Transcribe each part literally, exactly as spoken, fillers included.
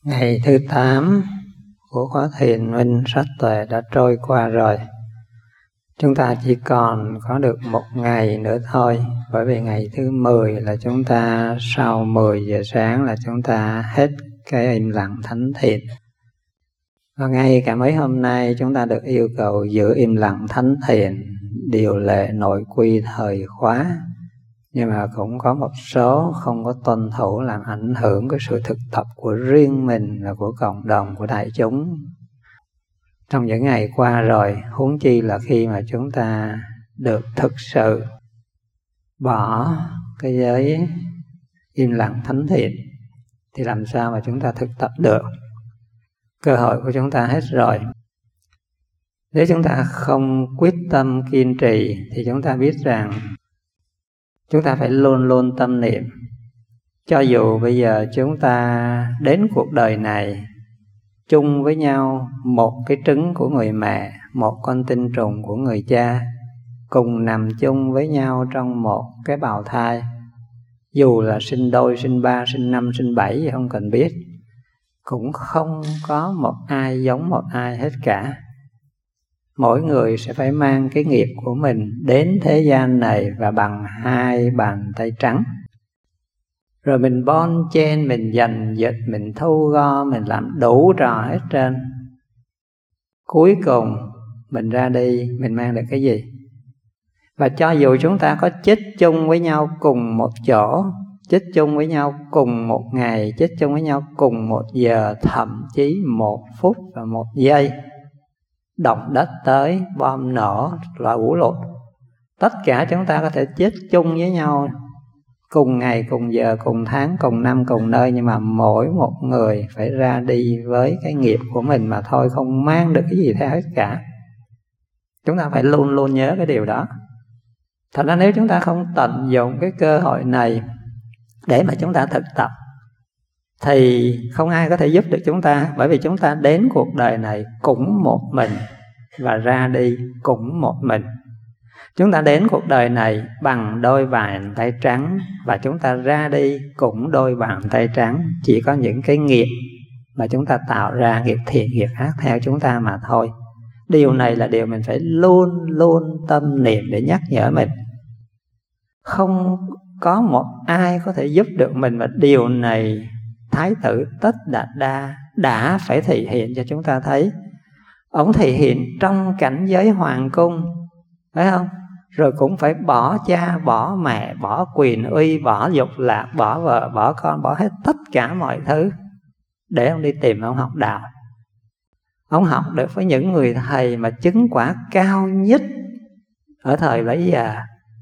Ngày thứ tám của khóa thiền minh sách tuệ đã trôi qua rồi. Chúng ta chỉ còn có được một ngày nữa thôi, bởi vì ngày thứ mười là chúng ta sau mười giờ sáng là chúng ta hết cái im lặng thánh thiền. Và ngay cả mấy hôm nay chúng ta được yêu cầu giữ im lặng thánh thiền, điều lệ nội quy thời khóa. Nhưng mà cũng có một số không có tuân thủ, làm ảnh hưởng cái sự thực tập của riêng mình và của cộng đồng, của đại chúng trong những ngày qua rồi. Huống chi là khi mà chúng ta được thực sự bỏ cái giới im lặng thánh thiền thì làm sao mà chúng ta thực tập được. Cơ hội của chúng ta hết rồi. Nếu chúng ta không quyết tâm kiên trì thì chúng ta biết rằng chúng ta phải luôn luôn tâm niệm. Cho dù bây giờ chúng ta đến cuộc đời này chung với nhau một cái trứng của người mẹ, một con tinh trùng của người cha, cùng nằm chung với nhau trong một cái bào thai, dù là sinh đôi, sinh ba, sinh năm, sinh bảy thì không cần biết, cũng không có một ai giống một ai hết cả. Mỗi người sẽ phải mang cái nghiệp của mình đến thế gian này và bằng hai bàn tay trắng. Rồi mình bon chen, mình giành giật, mình thu gom, mình làm đủ trò hết trơn. Cuối cùng mình ra đi, mình mang được cái gì? Và cho dù chúng ta có chết chung với nhau cùng một chỗ, chết chung với nhau cùng một ngày, chết chung với nhau cùng một giờ, thậm chí một phút và một giây, động đất tới, bom nổ, lũ lụt, tất cả chúng ta có thể chết chung với nhau cùng ngày, cùng giờ, cùng tháng, cùng năm, cùng nơi. Nhưng mà mỗi một người phải ra đi với cái nghiệp của mình mà thôi, không mang được cái gì theo hết cả. Chúng ta phải luôn luôn nhớ cái điều đó. Thật ra nếu chúng ta không tận dụng cái cơ hội này để mà chúng ta thực tập thì không ai có thể giúp được chúng ta. Bởi vì chúng ta đến cuộc đời này cũng một mình và ra đi cũng một mình. Chúng ta đến cuộc đời này bằng đôi bàn tay trắng và chúng ta ra đi cũng đôi bàn tay trắng. Chỉ có những cái nghiệp mà chúng ta tạo ra, nghiệp thiện, nghiệp ác theo chúng ta mà thôi. Điều này là điều mình phải luôn luôn tâm niệm để nhắc nhở mình. Không có một ai có thể giúp được mình, và điều này Thái tử Tất Đạt Đa đã phải thể hiện cho chúng ta thấy. Ông thể hiện trong cảnh giới hoàng cung, phải không? Rồi cũng phải bỏ cha, bỏ mẹ, bỏ quyền uy, bỏ dục lạc, bỏ vợ, bỏ con, bỏ hết tất cả mọi thứ để ông đi tìm ông học đạo. Ông học được với những người thầy mà chứng quả cao nhất ở thời bấy giờ.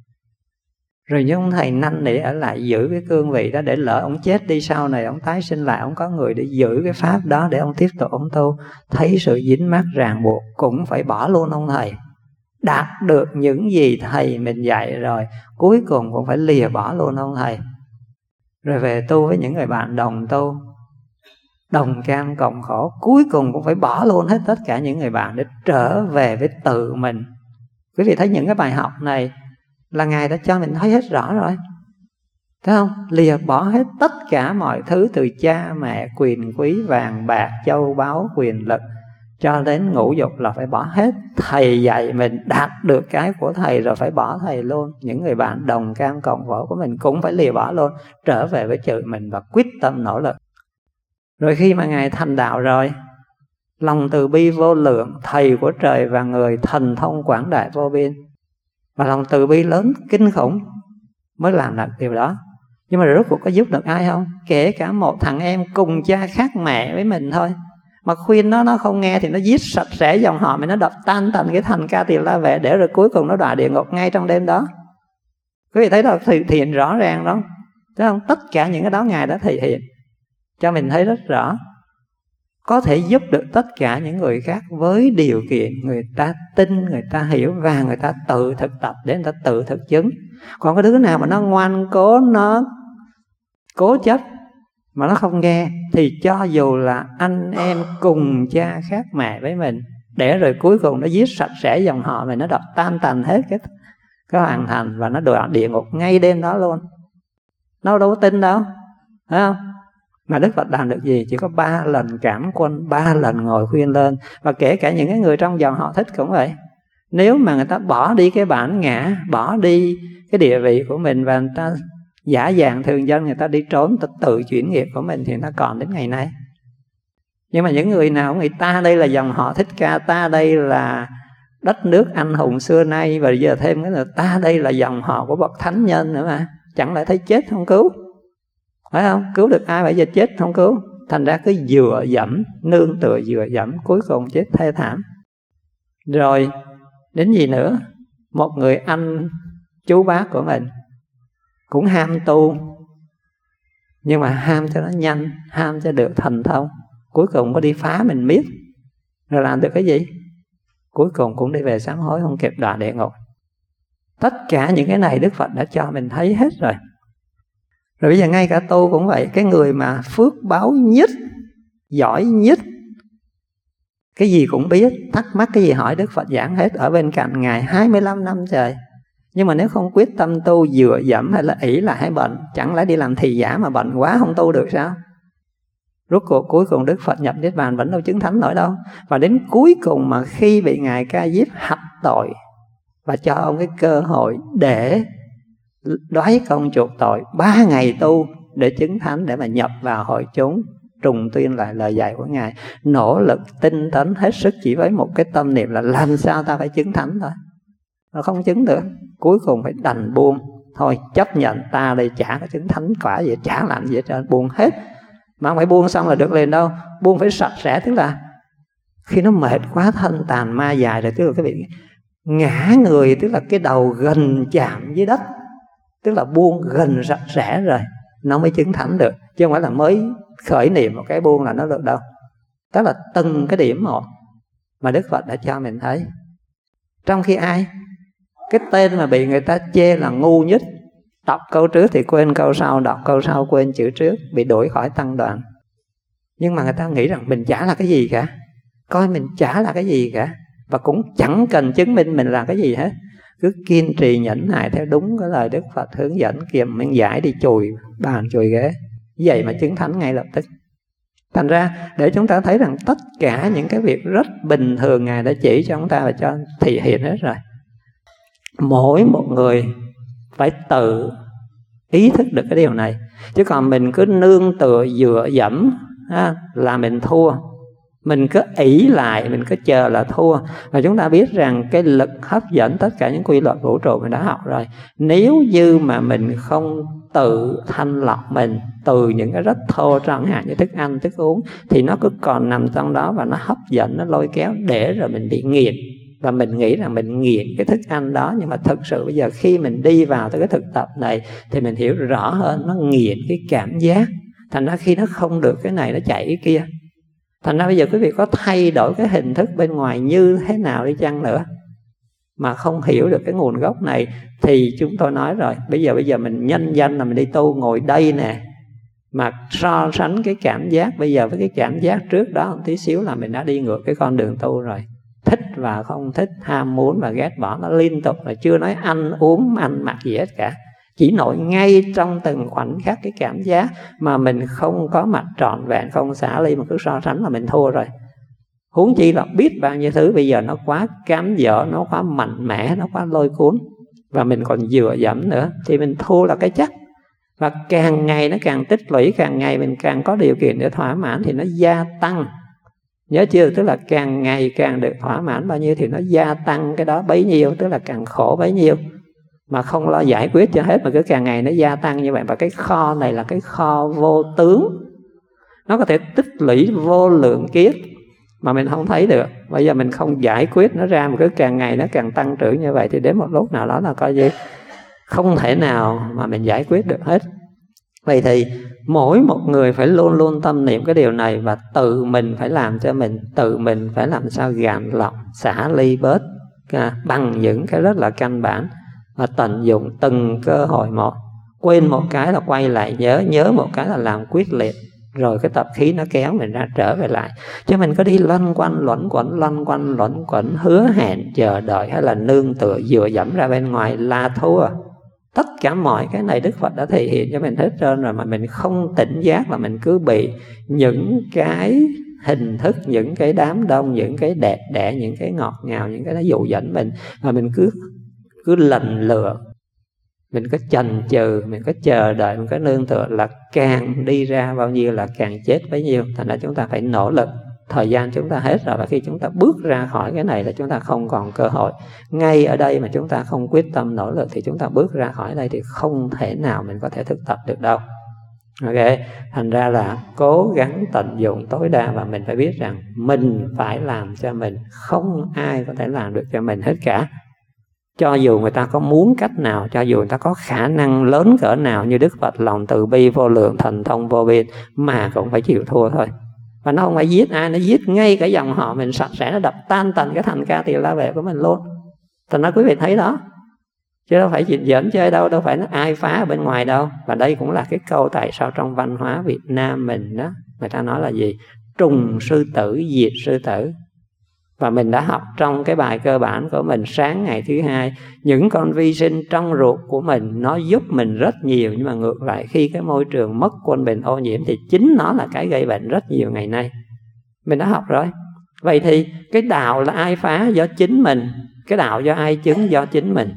Rồi những ông thầy năn nỉ ở lại giữ cái cương vị đó, để lỡ ông chết đi sau này, ông tái sinh lại, ông có người để giữ cái pháp đó để ông tiếp tục ông tu. Thấy sự dính mắc ràng buộc cũng phải bỏ luôn ông thầy. Đạt được những gì thầy mình dạy rồi, cuối cùng cũng phải lìa bỏ luôn ông thầy. Rồi về tu với những người bạn đồng tu, đồng cam cộng khổ, cuối cùng cũng phải bỏ luôn hết tất cả những người bạn để trở về với tự mình. Quý vị thấy những cái bài học này là Ngài đã cho mình thấy hết rõ rồi, thấy không? Lìa bỏ hết tất cả mọi thứ, từ cha mẹ, quyền quý, vàng bạc, châu báu, quyền lực, cho đến ngũ dục là phải bỏ hết. Thầy dạy mình đạt được cái của thầy rồi phải bỏ thầy luôn. Những người bạn đồng cam cộng khổ của mình cũng phải lìa bỏ luôn, trở về với tự mình và quyết tâm nỗ lực. Rồi khi mà Ngài thành đạo rồi, lòng từ bi vô lượng, thầy của trời và người, thần thông quảng đại vô biên, và lòng từ bi lớn kinh khủng mới làm được điều đó. Nhưng mà rốt cuộc có giúp được ai không? Kể cả một thằng em cùng cha khác mẹ với mình thôi, mà khuyên nó nó không nghe thì nó giết sạch sẽ dòng họ mình, nó đập tan tành cái thành Ca Tỳ La Vệ, để rồi cuối cùng nó đọa địa ngục ngay trong đêm đó. Quý vị thấy đó, thể hiện rõ ràng đó, thấy không? Tất cả những cái đó Ngài đã thể hiện cho mình thấy rất rõ. Có thể giúp được tất cả những người khác với điều kiện người ta tin, người ta hiểu và người ta tự thực tập để người ta tự thực chứng. Còn cái đứa nào mà nó ngoan cố, nó cố chấp mà nó không nghe, thì cho dù là anh em cùng cha khác mẹ với mình, để rồi cuối cùng nó giết sạch sẽ dòng họ mình, nó đập tan tành hết cái, cái hoàn thành, và nó đọa địa ngục ngay đêm đó luôn. Nó đâu có tin đâu, phải không? Mà Đức Phật làm được gì? Chỉ có ba lần cảm quân, ba lần ngồi khuyên lên. Và kể cả những cái người trong dòng họ Thích cũng vậy. Nếu mà người ta bỏ đi cái bản ngã, bỏ đi cái địa vị của mình, và người ta giả dạng thường dân, người ta đi trốn, người ta tự chuyển nghiệp của mình, thì nó còn đến ngày nay. Nhưng mà những người nào người ta đây là dòng họ Thích Ca, ta đây là đất nước anh hùng xưa nay, và giờ thêm cái là ta đây là dòng họ của bậc thánh nhân nữa mà, chẳng lẽ thấy chết không cứu, phải không? Cứu được ai? Bây giờ chết không cứu. Thành ra cứ dựa dẫm, nương tựa dựa dẫm, cuối cùng chết thê thảm. Rồi đến gì nữa? Một người anh chú bác của mình cũng ham tu, nhưng mà ham cho nó nhanh, ham cho được thành thông, cuối cùng có đi phá mình miết. Rồi làm được cái gì? Cuối cùng cũng đi về sám hối, không kịp đọa địa ngục. Tất cả những cái này Đức Phật đã cho mình thấy hết rồi. Rồi bây giờ ngay cả tu cũng vậy. Cái người mà phước báo nhất, giỏi nhất, cái gì cũng biết, thắc mắc cái gì hỏi Đức Phật giảng hết, ở bên cạnh Ngài hai mươi lăm năm trời. Nhưng mà nếu không quyết tâm tu, dựa dẫm hay là ỷ lại hay bệnh, chẳng lẽ đi làm thị giả mà bệnh quá không tu được sao? Rốt cuộc cuối cùng Đức Phật nhập Niết Bàn vẫn đâu chứng thánh nổi đâu. Và đến cuối cùng mà khi bị Ngài Ca Diếp hạch tội và cho ông cái cơ hội để đoái công chuộc tội, ba ngày tu để chứng thánh, để mà nhập vào hội chúng, trùng tuyên lại lời dạy của Ngài, nỗ lực tinh tấn hết sức chỉ với một cái tâm niệm là làm sao ta phải chứng thánh thôi. Nó không chứng được, cuối cùng phải đành buông. Thôi chấp nhận ta đây chả có chứng thánh quả gì, chả làm gì hết trơn, buông hết. Mà không phải buông xong là được liền đâu, buông phải sạch sẽ. Tức là khi nó mệt quá, thân tàn ma dài rồi, tức là cái vị ngã người, tức là cái đầu gần chạm với đất, tức là buông gần sạch sẽ rồi nó mới chứng thánh được, chứ không phải là mới khởi niệm một cái buông là nó được đâu. Đó là từng cái điểm một mà Đức Phật đã cho mình thấy. Trong khi ai? Cái tên mà bị người ta chê là ngu nhất, đọc câu trước thì quên câu sau, đọc câu sau quên chữ trước, bị đuổi khỏi tăng đoàn. Nhưng mà người ta nghĩ rằng mình chả là cái gì cả, coi mình chả là cái gì cả, và cũng chẳng cần chứng minh mình là cái gì hết. Cứ kiên trì nhẫn nại theo đúng cái lời Đức Phật hướng dẫn, kiềm miếng giải đi chùi bàn chùi ghế, vậy mà chứng thánh ngay lập tức. Thành ra để chúng ta thấy rằng tất cả những cái việc rất bình thường Ngài đã chỉ cho chúng ta và cho thị hiện hết rồi. Mỗi một người phải tự ý thức được cái điều này. Chứ còn mình cứ nương tựa dựa dẫm ha, là mình thua. Mình cứ ỷ lại, mình cứ chờ là thua. Và chúng ta biết rằng cái lực hấp dẫn tất cả những quy luật vũ trụ mình đã học rồi. Nếu như mà mình không tự thanh lọc mình từ những cái rất thô chẳng hạn như thức ăn, thức uống, thì nó cứ còn nằm trong đó và nó hấp dẫn, nó lôi kéo để rồi mình bị nghiện. Và mình nghĩ rằng mình nghiện cái thức ăn đó. Nhưng mà thực sự bây giờ khi mình đi vào tới cái thực tập này thì mình hiểu rõ hơn, nó nghiện cái cảm giác. Thành ra khi nó không được cái này nó chạy cái kia. Thành ra bây giờ quý vị có thay đổi cái hình thức bên ngoài như thế nào đi chăng nữa mà không hiểu được cái nguồn gốc này, thì chúng tôi nói rồi, bây giờ bây giờ mình nhân danh là mình đi tu ngồi đây nè, mà so sánh cái cảm giác bây giờ với cái cảm giác trước đó một tí xíu là mình đã đi ngược cái con đường tu rồi. Thích và không thích, ham muốn và ghét bỏ nó liên tục, là chưa nói ăn uống ăn mặc gì hết cả. Chỉ nổi ngay trong từng khoảnh khắc cái cảm giác mà mình không có mặt trọn vẹn, không xả ly mà cứ so sánh là mình thua rồi. Huống chi là biết bao nhiêu thứ bây giờ nó quá cám dỗ, nó quá mạnh mẽ, nó quá lôi cuốn, và mình còn dựa dẫm nữa, thì mình thua là cái chắc. Và càng ngày nó càng tích lũy, càng ngày mình càng có điều kiện để thỏa mãn thì nó gia tăng. Nhớ chưa? Tức là càng ngày càng được thỏa mãn bao nhiêu thì nó gia tăng cái đó bấy nhiêu, tức là càng khổ bấy nhiêu. Mà không lo giải quyết cho hết mà cứ càng ngày nó gia tăng như vậy. Và cái kho này là cái kho vô tướng, nó có thể tích lũy vô lượng kiếp mà mình không thấy được. Bây giờ mình không giải quyết nó ra mà cứ càng ngày nó càng tăng trưởng như vậy, thì đến một lúc nào đó là coi như không thể nào mà mình giải quyết được hết. Vậy thì mỗi một người phải luôn luôn tâm niệm cái điều này, và tự mình phải làm cho mình, tự mình phải làm sao gạn lọc, xả ly bớt à, bằng những cái rất là căn bản, và tận dụng từng cơ hội một. Quên một cái là quay lại nhớ, nhớ một cái là làm quyết liệt, rồi cái tập khí nó kéo mình ra trở về lại. Chứ mình có đi loanh quanh luẩn quẩn, loanh quanh luẩn quẩn, hứa hẹn chờ đợi hay là nương tựa dựa dẫm ra bên ngoài là thua. Tất cả mọi cái này Đức Phật đã thể hiện cho mình hết trơn rồi, mà mình không tỉnh giác là mình cứ bị những cái hình thức, những cái đám đông, những cái đẹp đẽ, những cái ngọt ngào, những cái nó dụ dẫn mình, mà mình cứ cứ lần lựa, mình có chần chừ, mình có chờ đợi, mình có nương tựa, là càng đi ra bao nhiêu là càng chết bấy nhiêu. Thành ra chúng ta phải nỗ lực. Thời gian chúng ta hết rồi, và khi chúng ta bước ra khỏi cái này là chúng ta không còn cơ hội. Ngay ở đây mà chúng ta không quyết tâm nỗ lực thì chúng ta bước ra khỏi đây thì không thể nào mình có thể thực tập được đâu. Ok, thành ra là cố gắng tận dụng tối đa, và mình phải biết rằng mình phải làm cho mình, không ai có thể làm được cho mình hết cả. Cho dù người ta có muốn cách nào, cho dù người ta có khả năng lớn cỡ nào như Đức Phật, lòng từ bi vô lượng, thần thông vô biên, mà cũng phải chịu thua thôi. Và nó không phải giết ai, nó giết ngay cả dòng họ mình sạch sẽ, nó đập tan tành cái thành Ca Tỳ La Vệ của mình luôn. Thành ra quý vị thấy đó, chứ đâu phải chuyện giỡn chơi đâu, đâu phải nó ai phá ở bên ngoài đâu. Và đây cũng là cái câu tại sao trong văn hóa Việt Nam mình đó, người ta nói là gì? Trùng sư tử, diệt sư tử. Và mình đã học trong cái bài cơ bản của mình sáng ngày thứ hai, những con vi sinh trong ruột của mình nó giúp mình rất nhiều, nhưng mà ngược lại khi cái môi trường mất quân bình ô nhiễm thì chính nó là cái gây bệnh rất nhiều ngày nay. Mình đã học rồi. Vậy thì cái đạo là ai phá? Do chính mình. Cái đạo do ai chứng? Do chính mình.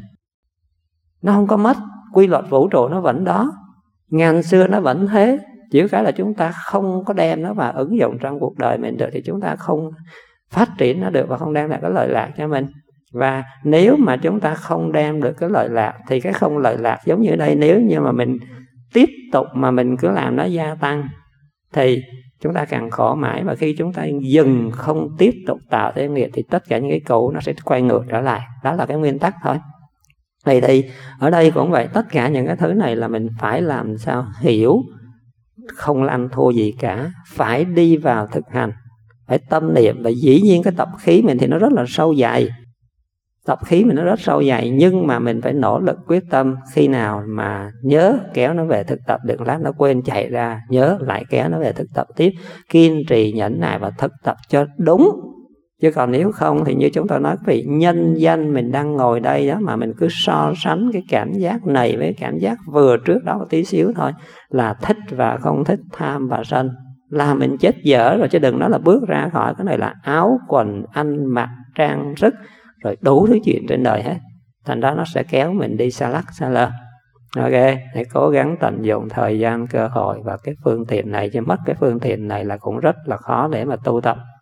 Nó không có mất, quy luật vũ trụ nó vẫn đó, ngàn xưa nó vẫn thế. Chỉ cái là chúng ta không có đem nó vào ứng dụng trong cuộc đời mình được, thì chúng ta không phát triển nó được và không đem lại cái lợi lạc cho mình. Và nếu mà chúng ta không đem được cái lợi lạc thì cái không lợi lạc giống như đây, nếu như mà mình tiếp tục mà mình cứ làm nó gia tăng thì chúng ta càng khổ mãi. Và khi chúng ta dừng không tiếp tục tạo thêm nghiệp thì tất cả những cái cũ nó sẽ quay ngược trở lại. Đó là cái nguyên tắc thôi. Vậy thì ở đây cũng vậy, tất cả những cái thứ này là mình phải làm sao hiểu, không ăn thua gì cả, phải đi vào thực hành, phải tâm niệm. Và dĩ nhiên cái tập khí mình thì nó rất là sâu dày, tập khí mình nó rất sâu dày, nhưng mà mình phải nỗ lực quyết tâm. Khi nào mà nhớ kéo nó về thực tập, đừng lát nó quên chạy ra, nhớ lại kéo nó về thực tập tiếp, kiên trì nhẫn nại và thực tập cho đúng. Chứ còn nếu không thì như chúng tôi nói, vì nhân danh mình đang ngồi đây đó mà mình cứ so sánh cái cảm giác này với cảm giác vừa trước đó một tí xíu thôi, là thích và không thích, tham và sân, là mình chết dở rồi. Chứ đừng nói là bước ra khỏi cái này là áo quần ăn mặc trang sức rồi đủ thứ chuyện trên đời hết. Thành ra nó sẽ kéo mình đi xa lắc xa lơ. Ok, hãy cố gắng tận dụng thời gian, cơ hội và cái phương tiện này, chứ mất cái phương tiện này là cũng rất là khó để mà tu tập.